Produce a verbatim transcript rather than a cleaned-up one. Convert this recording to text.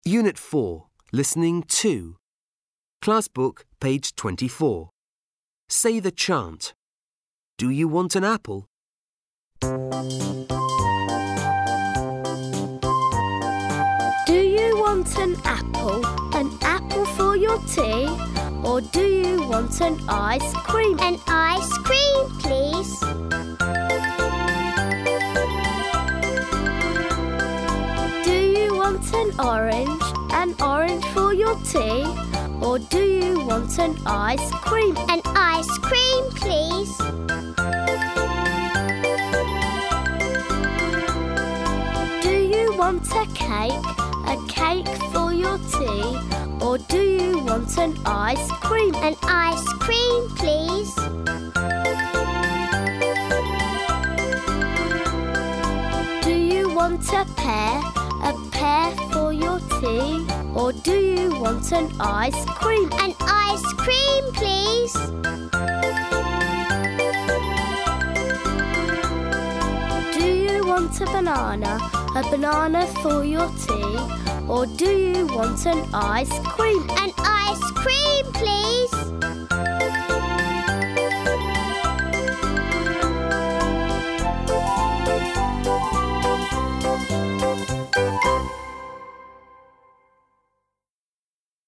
Unit four, Listening two. Class book, page twenty-four. Say the chant. Do you want an apple? Do you want an apple? An apple for your tea? Or do you want an ice cream? An ice cream, please. Do you want an orange? An orange for your tea? Or do you want an ice cream? An ice cream, please. Do you want a cake? A cake for your tea? Or do you want an ice cream? An ice cream, please. Do you want a pear? A pear for your tea? Or do you want an ice cream? An ice cream, please. Do you want a banana? A banana for your tea? Or do you want an ice cream? An ice cream, please.